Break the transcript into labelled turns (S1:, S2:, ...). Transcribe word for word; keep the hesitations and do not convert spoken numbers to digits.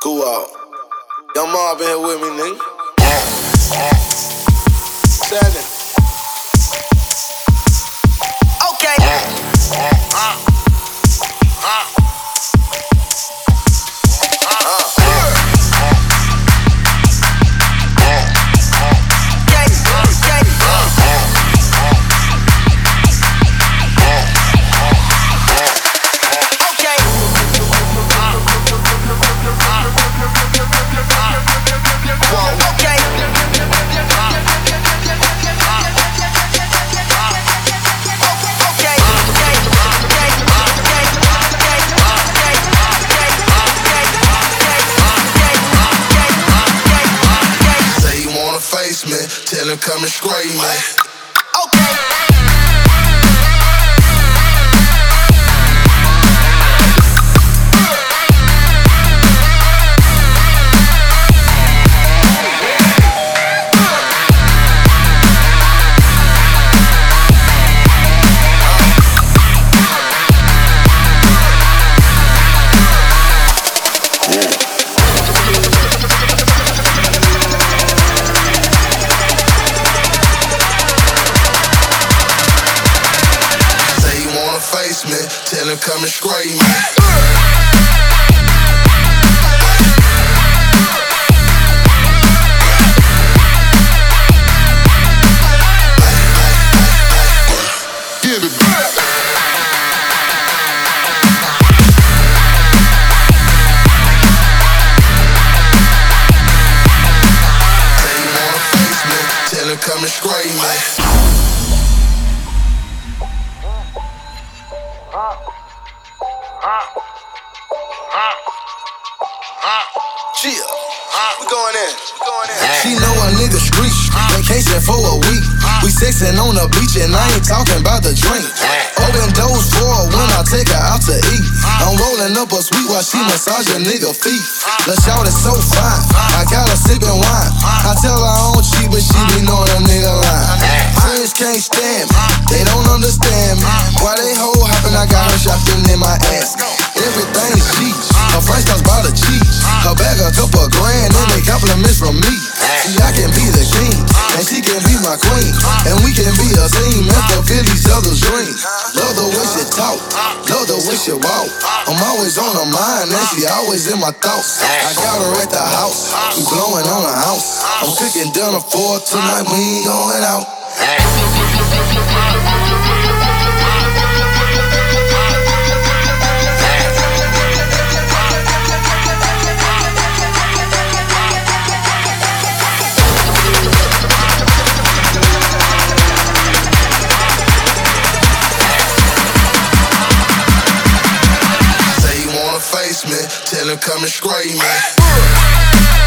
S1: Cool out. Young Mob in here with me, nigga. Seven. Okay. Uh. Uh. Tell him come and scrape me. Okay. Tell him come and scrape me. Give it back. Say you wanna face me, tell him come and scrape me. Chill. We going in. We going in. She know a nigga street. Vacation for a week. We sexing on the beach and I ain't talking about the drink. Open doors for her when I take her out to eat. I'm rolling up a sweet while she massage a nigga feet. The shout is so fine. I got her sipping wine. I tell her I don't cheat, but she be knowing a nigga line. Friends can't stand me. They don't understand me. Why they hoe hopping? I got her shopping in my ass. Everything's cheap. Her price comes by the cheap. Her bag a couple grand and they compliments from me. See, I can be the king and she can be my queen, and we can be a team and fulfill each other's dreams. Love the way she talk, love the way she walk. I'm always on her mind and she always in my thoughts. I got her at the house, we blowing on the house. I'm cooking dinner for her tonight, we ain't going out. Tell him come and scrape me.